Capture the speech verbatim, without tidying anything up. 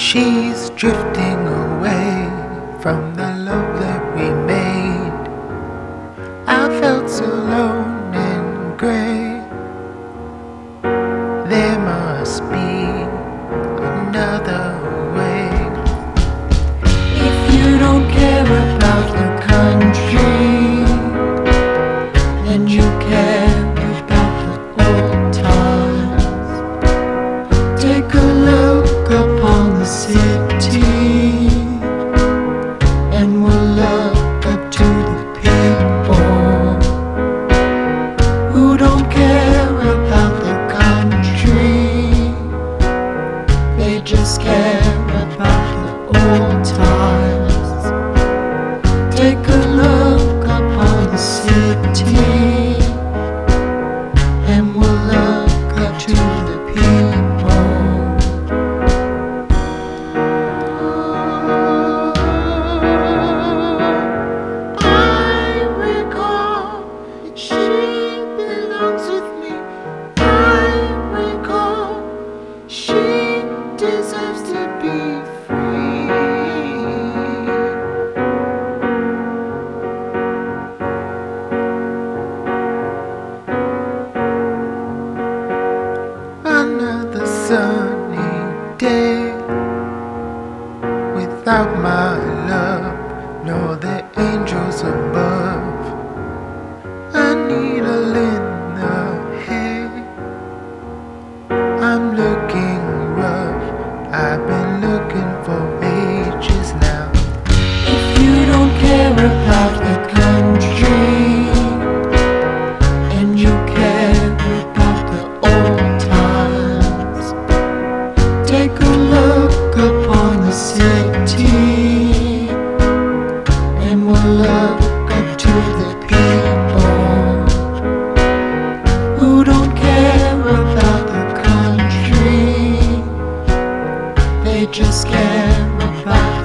She's drifting away from the love that we made. I felt so alone and gray. There must be another way. If you don't care about the country, then you care about the old times. Take a look upon the city, and we'll look up to the people who don't care about the country. They just care about the old times. Take a look upon the city, and we'll look up to the people. I recall that she belongs with me. I recall she deserves to be free. Another sunny day without my love, nor the angels above. A needle in the hay. I'm looking rough. I've been looking for ages now. If you don't care about the country, and you care about the old times, take a look upon the city, and we'll look up to the people who don't care about the country. They just care about